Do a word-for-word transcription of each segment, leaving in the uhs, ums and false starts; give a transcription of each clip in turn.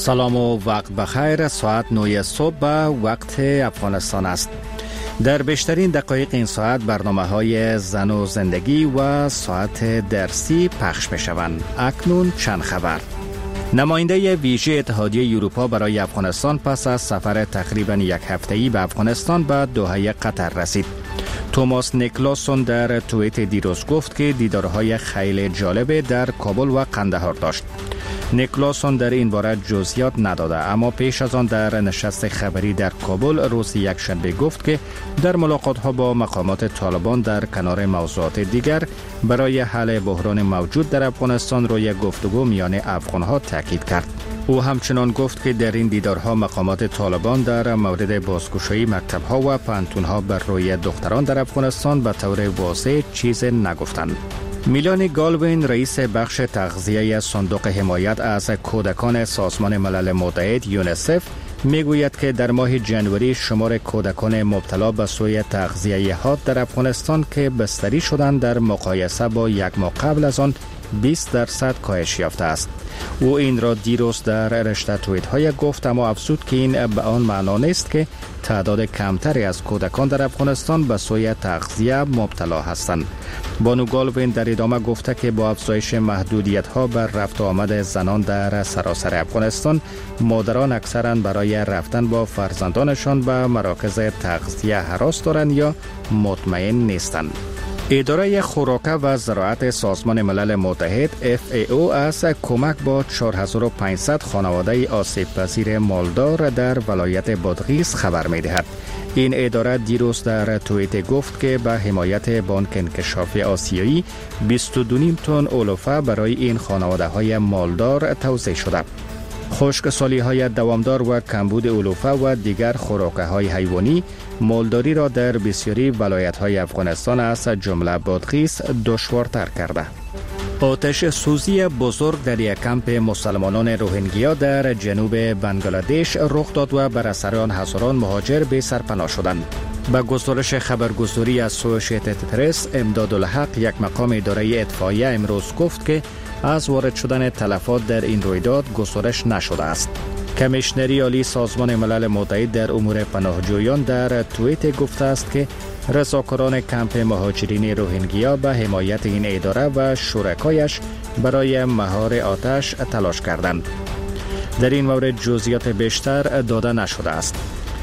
سلام و وقت بخیر. ساعت نه صبح به وقت افغانستان است. در بیشترین دقایق این ساعت برنامه های زن و زندگی و ساعت درسی پخش می شوند. اکنون چند خبر. نماینده ویژه اتحادیه اروپا برای افغانستان پس از سفر تقریبا یک هفته‌ای به افغانستان به دوحه قطر رسید. توماس نیکلاسون در توییت دیروز گفت که دیدارهای خیلی جالب در کابل و قندهار داشت. نیکلاسون در این باره جزئیات نداده، اما پیش از آن در نشست خبری در کابل روز یکشنبه گفت که در ملاقات‌ها با مقامات طالبان در کنار موضوعات دیگر برای حل بحران موجود در افغانستان روی گفتگو میان افغان‌ها تاکید کرد. او همچنان گفت که در این دیدارها مقامات طالبان در مورد بازگشایی مکتب‌ها و پانتون‌ها بر روی دختران در افغانستان به طور واضح چیز نگفتند. میلانی گالوین رئیس بخش تغذیه صندوق حمایت از کودکان سازمان ملل متحد یونیسف میگوید که در ماه جنوری شمار کودکان مبتلا به سوء تغذیه حاد در افغانستان که بستری شدند در مقایسه با یک ماه قبل از آن بیست درصد کاهش یافته است. او این را دیروز در رشته توییت های گفت، اما افزود که این به آن معنا نیست که تعداد کمتری از کودکان در افغانستان به سوء تغذیه مبتلا هستند. بانو گالوین در ادامه گفته که با افزایش محدودیت ها بر رفت و آمد زنان در سراسر افغانستان، مادران اکثرا برای رفتن با فرزندانشان به مراکز تغذیه هراس دارند یا مطمئن نیستند. اداره خوراک و زراعت سازمان ملل متحد اف ای او از کمک با چهار هزار و پانصد خانواده آسیب پذیر مالدار در ولایت بادغیس خبر می دهد. این اداره دیروز در توییت گفت که به حمایت بانک انکشاف آسیایی بیست و دو و نیم تن علوفه برای این خانواده های مالدار توزیع شده. خشکسالی های دوامدار و کمبود علوفه و دیگر خوراک های حیوانی مالداری را در بسیاری ولایت های افغانستان از جمله بادغیس دشوارتر کرده. آتش سوزی بزرگ در یک کمپ مسلمانان روهینگیا در جنوب بنگلادش رخ داد و بر اثر آن هزاران مهاجر به سرپناه شدند. به گزارش خبرگزاری از اسوشییتد پرس، امدادالحق یک مقام اداره اطفائیه امروز گفت که از وارد شدن تلفات در این رویداد گزارش نشده است. کمیشنری عالی سازمان ملل متحد در امور پناهجویان در توییت گفته است که رضاکاران کمپ مهاجرین روهینگیا به حمایت این اداره و شرکایش برای مهار آتش تلاش کردند. در این مورد جزئیات بیشتر داده نشده است.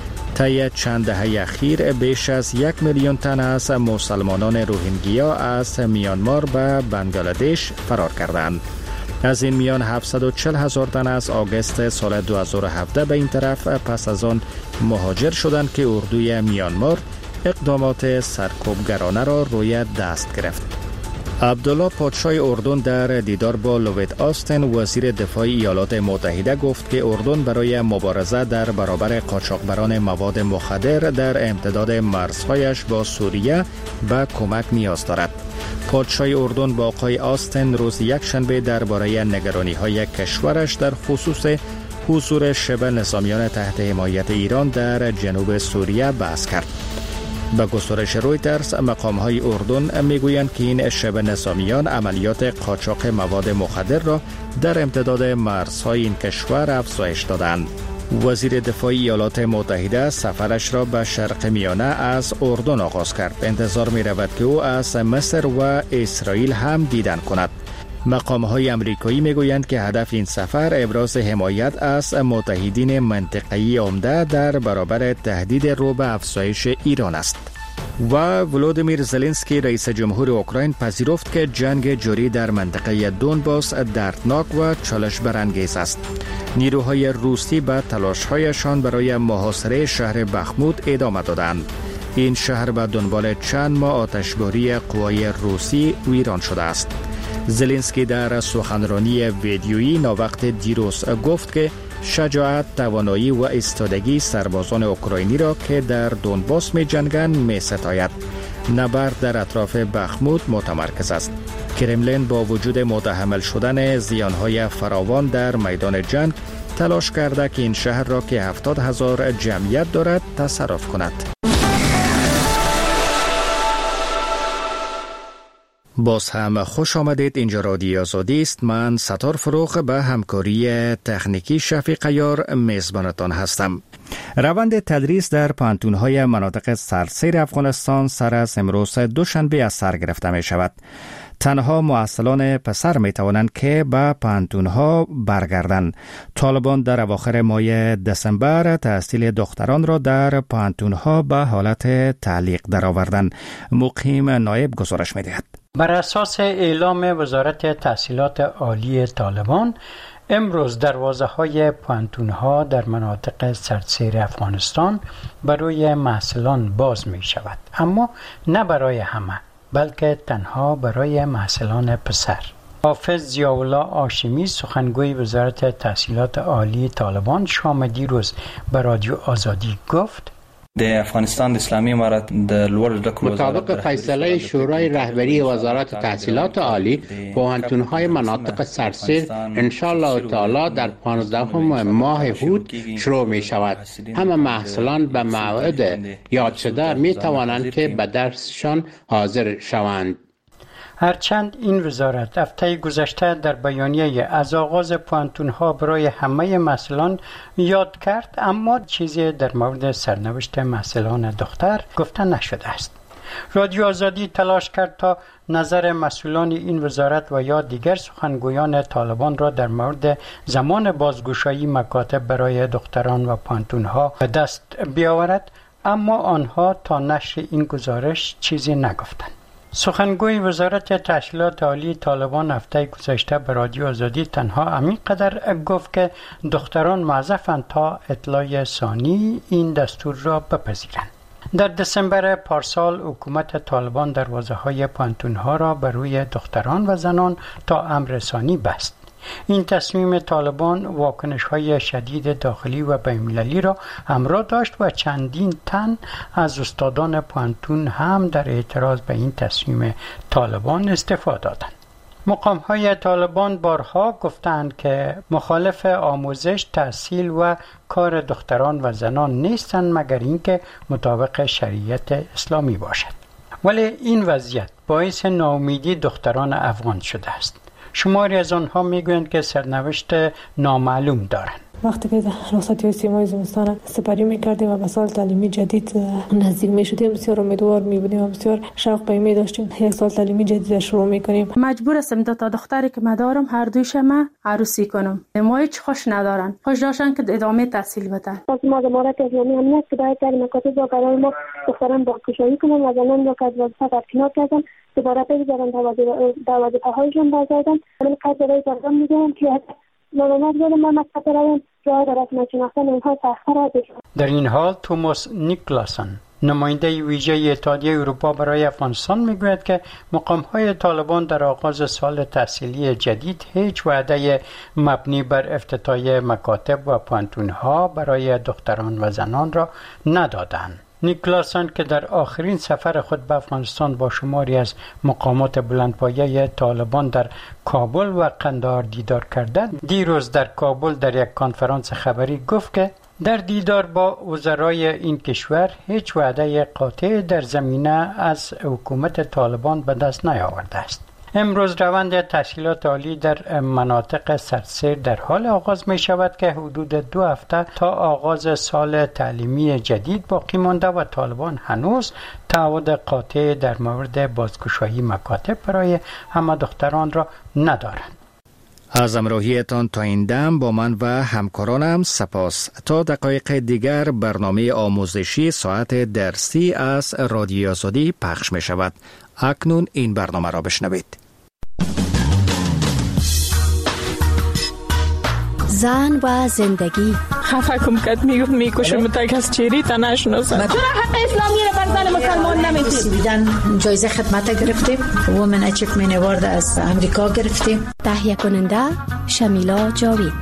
طی چند دهه اخیر بیش از یک میلیون تن از مسلمانان روهینگیا از میانمار به بنگلادش فرار کردند. از این میان هفتصد و چهل هزار تن از آگوست سال دو هزار و هفده به این طرف پس از آن مهاجر شدند که اردوی میانمار اقدامات سرکوبگرانه را روی دست گرفت. عبدالله پادشاه اردن در دیدار با لوید آستن وزیر دفاع ایالات متحده گفت که اردن برای مبارزه در برابر قاچاقبران مواد مخدر در امتداد مرزهایش با سوریه به کمک نیاز دارد. پادشاه اردن با آقای آستن روز یکشنبه درباره نگرانی‌های کشورش در خصوص حضور شبه نظامیان تحت حمایت ایران در جنوب سوریه بحث کرد. به گزارش رویترز، مقام‌های اردن میگویند که این شبه نظامیان عملیات قاچاق مواد مخدر را در امتداد مرزهای این کشور افزایش دادند. وزیر دفاع ایالات متحده سفرش را به شرق میانه از اردن آغاز کرد. انتظار می رود که او از مصر و اسرائیل هم دیدن کند. مقام‌های آمریکایی میگویند که هدف این سفر ابراز حمایت از متحدین منطقه‌ای عمده در برابر تهدید رو به افزایش ایران است. و ولودیمیر زلنسکی رئیس جمهور اوکراین پذیرفت که جنگ جاری در منطقه دونباس دردناک و چالش برانگیز است. نیروهای روسی به تلاش‌هایشان برای محاصره شهر بخمود ادامه دادند. این شهر به دنبال چند ماه آتشباری قوای روسی ویران شده است. زلنسکی در سخنرانی ویدیویی ناوقت دیروز گفت که شجاعت، توانایی و ایستادگی سربازان اوکراینی را که در دونباس می جنگند می ستاید. نبرد در اطراف بخمود متمرکز است. کرملین با وجود متحمل شدن زیانهای فراوان در میدان جنگ تلاش کرده که این شهر را که هفتاد هزار جمعیت دارد تصرف کند. باز هم خوش آمدید. اینجا رادیو آزادی است. من ستار فروغ به همکاری تکنیکی شفیق عیار میزبانتان هستم. روند تدریس در پانتون‌های مناطق سرسیر افغانستان سر از امروز دوشنبه از سر گرفته می شود. تنها مؤصلان پسر می توانند که به پانتون‌ها برگردند. طالبان در اواخر ماه دسامبر تحصیل دختران را در پانتون‌ها به حالت تعلیق درآوردند. مقیم نایب گزارش می دهد. بر اساس اعلام وزارت تحصیلات عالی طالبان، امروز دروازه‌های پانتون‌ها در مناطق سرسیر افغانستان برای محصلان باز می شود، اما نه برای همه، بلکه تنها برای محصلان پسر. حافظ ضیاءالله هاشمی، سخنگوی وزارت تحصیلات عالی طالبان، شام دیروز به رادیو آزادی گفت: د افغانستان اسلامی امارت د لوړ زده کړو مطابق فیصله شورای رهبری وزارت تحصیلات عالی، پوهنتون‌های مناطق سرسیر ان شاء الله تعالی در پانزدهم ماه هود شروع می شود. همه محصلان به موعد یاد شده می توانند که به درسشان حاضر شوند. هرچند این وزارت هفته گذشته در بیانیه از آغاز پوهنتون‌ها برای همه محصلان یاد کرد، اما چیزی در مورد سرنوشت محصلان دختر گفته نشده است. رادیو آزادی تلاش کرد تا نظر مسئولان این وزارت و یا دیگر سخنگویان طالبان را در مورد زمان بازگشایی مکاتب برای دختران و پوهنتون‌ها به دست بیاورد، اما آنها تا نشر این گزارش چیزی نگفتند. سخنگوی وزارت تحصیلات عالی طالبان هفته گذشته به رادیو آزادی تنها همینقدر گفت که دختران موظفند تا اطلاع ثانی این دستور را بپذیرند. در دسامبر پارسال حکومت طالبان دروازه‌های پانتون‌ها را بر روی دختران و زنان تا امر ثانی بست. این تصمیم طالبان واکنش‌های شدید داخلی و بین‌المللی را همراه داشت و چندین تن از استادان پانتون هم در اعتراض به این تصمیم طالبان استعفا دادند. مقام‌های طالبان بارها گفتند که مخالف آموزش، تحصیل و کار دختران و زنان نیستند مگر اینکه مطابق شریعت اسلامی باشد. ولی این وضعیت باعث ناامیدی دختران افغان شده است. شماری از آنها میگویند که سرنوشت نامعلوم دارند. وقتی که رخصتی سیمای زمستان سپری میکردیم و به سال تعلیمی جدید نزدیک میشدیم، بسیار امیدوار میبودیم و بسیار شوق پیمی داشتیم یک سال تعلیمی جدید شروع میکنیم. مجبور هستم دو تا دختری که مدارم هر دویشم عروسی کنم. ما هیچ خوش ندارن. خوش داشتن که ادامه تحصیل بدن. از ما امارت اسلامی هم نیست که باید در مکاتب با قرار ما دختران بازگشایی کنن و زنان را که از وظیفه برکنار کردن دوباره بگذارن در وظیفه‌هایشان برگردن. من قدرای زندان میگم که نامنظر من مکتب رویم جای در رسم شناختن اونها تأخیر بشه. در این حال توماس نیکلاسن، نماینده ویژه اتحادیه اروپا برای افغانستان، میگوید که مقام‌های طالبان در آغاز سال تحصیلی جدید هیچ وعده مبنی بر افتتاح مکاتب و پانتون‌ها برای دختران و زنان را ندادند. نیکلاسن که در آخرین سفر خود به افغانستان با شماری از مقامات بلندپایه طالبان در کابل و قندهار دیدار کرده، دیروز در کابل در یک کنفرانس خبری گفت که در دیدار با وزرای این کشور هیچ وعده قاطع در زمینه از حکومت طالبان به دست نیاورده است. امروز روند تحصیلات عالی در مناطق سرسیر در حال آغاز می شود که حدود دو هفته تا آغاز سال تعلیمی جدید باقی مانده و طالبان هنوز تعهد قاطع در مورد بازگشایی مکاتب برای همه دختران را ندارند. از همراهیتان تا این دم با من و همکارانم سپاس. تا دقایق دیگر برنامه آموزشی ساعت درسی از رادیو آزادی پخش می شود. اکنون این برنامه را بشنوید. زن و زندگی. خفه کم کد میگفت میکشم تک از چیری تا نشناسم. چرا حق اسلامی رو بر زن مسلمان نمیدید؟ بیدن جایزه خدمت گرفتیم. وومن اچیومنت اوارد از امریکا گرفتیم. تهیه کننده شمیلا جاوید.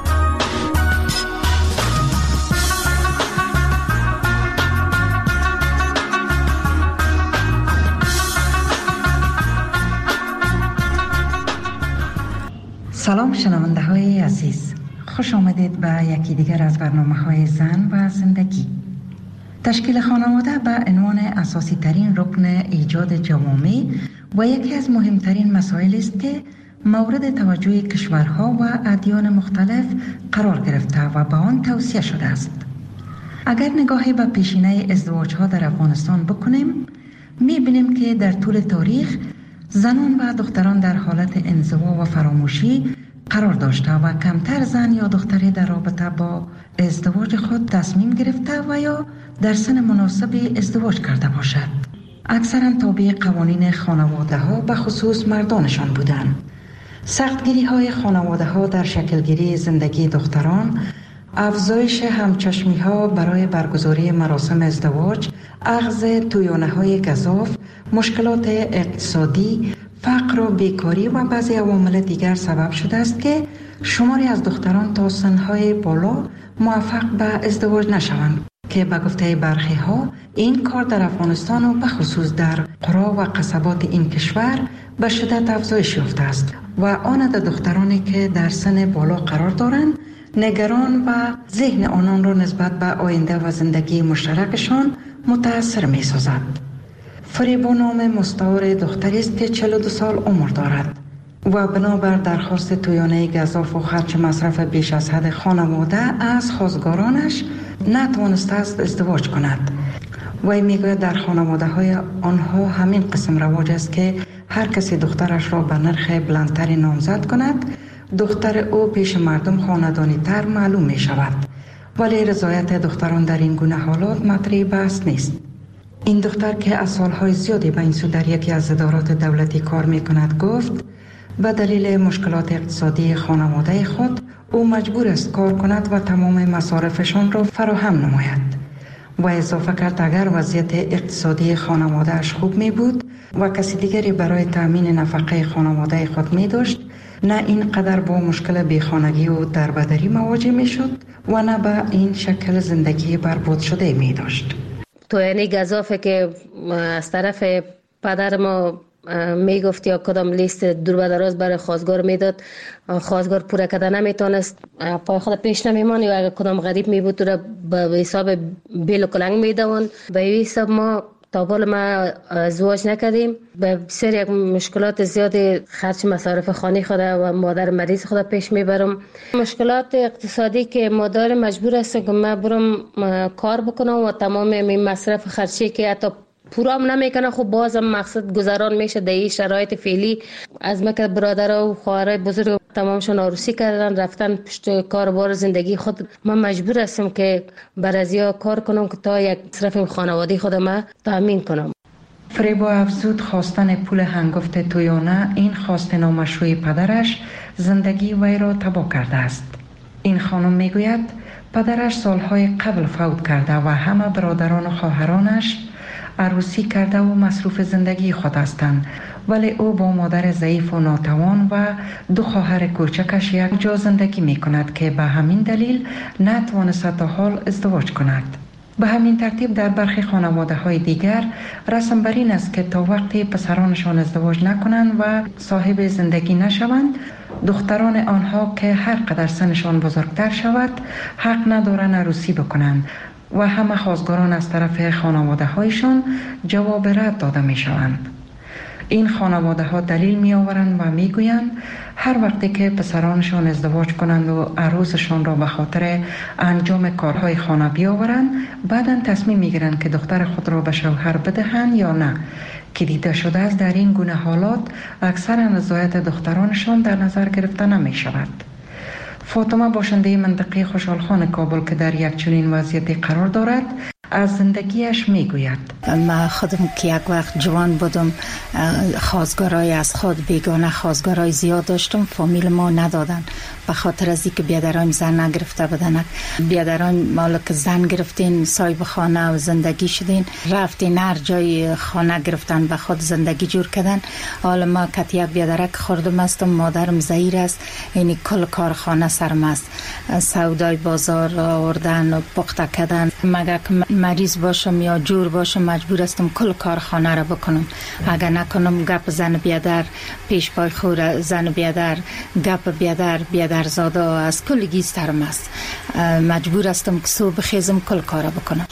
سلام شنونده های عزیز، خوش آمدید به یکی دیگر از برنامه های زن و زندگی. تشکیل خانواده به عنوان اساسی ترین رکن ایجاد جوامع و یکی از مهمترین مسائل است که مورد توجه کشورها و ادیان مختلف قرار گرفته و به آن توصیه شده است. اگر نگاهی به پیشینه ازدواج‌ها در افغانستان بکنیم، می‌بینیم که در طول تاریخ زنان و دختران در حالت انزوا و فراموشی قرار داشته و کمتر زن یا دختری در رابطه با ازدواج خود تصمیم گرفته و یا در سن مناسب ازدواج کرده باشد. اکثرا تابع قوانین خانواده ها به خصوص مردانشان بودند. سختگیری های خانواده ها در شکلگیری زندگی دختران، افزایش همچشمی ها برای برگزاری مراسم ازدواج، اخذ تویانه های گزاف، مشکلات اقتصادی، فقر و بیکاری و بعضی عوامل دیگر سبب شده است که شماری از دختران تا سنهای بالا موفق به ازدواج نشوند که به گفته برخی ها این کار در افغانستان و به خصوص در قرا و قصبات این کشور به شدت افزایش یافته است و آن عدد دخترانی که در سن بالا قرار دارند نگران و ذهن آنان را نسبت به آینده و زندگی مشترکشان متاثر می سازد. فریبا نام مستعار دختری است که چهل و دو سال عمر دارد و بنابر درخواست تویانه گزاف و خرچ مصرف بیش از حد خانواده از خواستگارانش نتوانسته است ازدواج کند. وی میگوید در خانواده های آنها همین قسم رواج است که هر کسی دخترش را به نرخ بلندتری نامزد کند، دختر او پیش مردم خاندانی تر معلوم می شود. ولی رضایت دختران در این گونه حالات مطرح بحث نیست. این دختر که از سالهای زیادی به این سو در یکی از ادارات دولتی کار می کند گفت به دلیل مشکلات اقتصادی خانواده خود او مجبور است کار کند و تمام مصارفشان را فراهم نماید. و اضافه کرد اگر وضعیت اقتصادی خانوادهش خوب می بود و کسی دیگری برای تأمین نفقه خانواده خود می داشت، نه اینقدر با مشکل بیخانگی و دربدری مواجه می شد و نه به این شکل زندگی برباد شده می داشت. تو یعنی گزافه که از طرف پدر ما می گفت یا کدام لیست دور و دراز برای خواستگار میداد، خواستگار پوره کردن نمیتونست، پای خود پیش نمیمانی و اگر کدام غریب می بود تو را به حساب بیل و کلنگ میدوان. به این حساب ما تا بال ما ازدواج نکردیم، به بسیار یک مشکلات زیادی خرچ مصارف خانه خود و مادر مریض خود پیش میبرم. مشکلات اقتصادی که مادر مجبور است که من برم کار بکنم و تمام این مصرف خرچی که حتی پورام نمیکنه، خب بازم مقصد گذران میشه در این شرایط فعلی. از مکه برادر و خواهرای بزرگ تمامشون عروسی کردن رفتن پشت کاربار زندگی خود. من مجبور هستم که بر ازیا کار کنم که تا یک مصرف خانوادگی خودم تامین کنم. فریبا افزود خواستن پول هنگفت تویانه این خواست نامشروع پدرش زندگی وی را تباه کرده است. این خانم میگوید پدرش سالهای قبل فوت کرده و همه برادران و خواهرانش عروسی کرده و مصروف زندگی خود هستند، ولی او با مادر ضعیف و ناتوان و دو خواهر کوچکش یک جا زندگی می کند که به همین دلیل نتوانست تا حال ازدواج کند. به همین ترتیب در برخی خانواده های دیگر رسم بر این است که تا وقتی پسرانشان ازدواج نکنند و صاحب زندگی نشوند، دختران آنها که هر قدر سنشان بزرگتر شود حق ندارند عروسی بکنند و همه خواستگاران از طرف خانواده هایشان جواب رد داده می شوند. این خانواده ها دلیل می آورند و می گویند هر وقتی که پسرانشان ازدواج کنند و عروسشان را به خاطر انجام کارهای خانه بیاورند، بعداً تصمیم می گیرند که دختر خود را به شوهر بدهند یا نه، که دیده شده است در این گونه حالات اکثر رضایت دخترانشان در نظر گرفته نمی شود. فاطمه باشنده منطقه خوشحالخان کابل که در یک چنین وضعیتی قرار دارد از زندگیش میگوید: من خودم که یک وقت جوان بودم خواستگارای از خود بیگانه خواستگارای زیاد داشتم، فامیل ما ندادن به خاطر از اینکه بیادران زن نگرفته بودن. بیادران مالا که زن گرفتین صاحب خانه و زندگی شدین، رفتین هر جای خانه گرفتن به خود زندگی جور کردن. حالا ما کت یک بیادرک خوردم استم، مادرم زهیر است، یعنی کل کارخانه سرم است، سودای بازار آوردن و پخته کردن. مگه مریض باشم یا جور باشم مجبور استم کل کارخانه را بکنم. اگر نکنم گپ زن بیادر پیش پای خور، زن بیادر گپ بیادر بیادر زاده از کل گیسترم است. مجبور استم که صبح خیزم کل کار بکنم.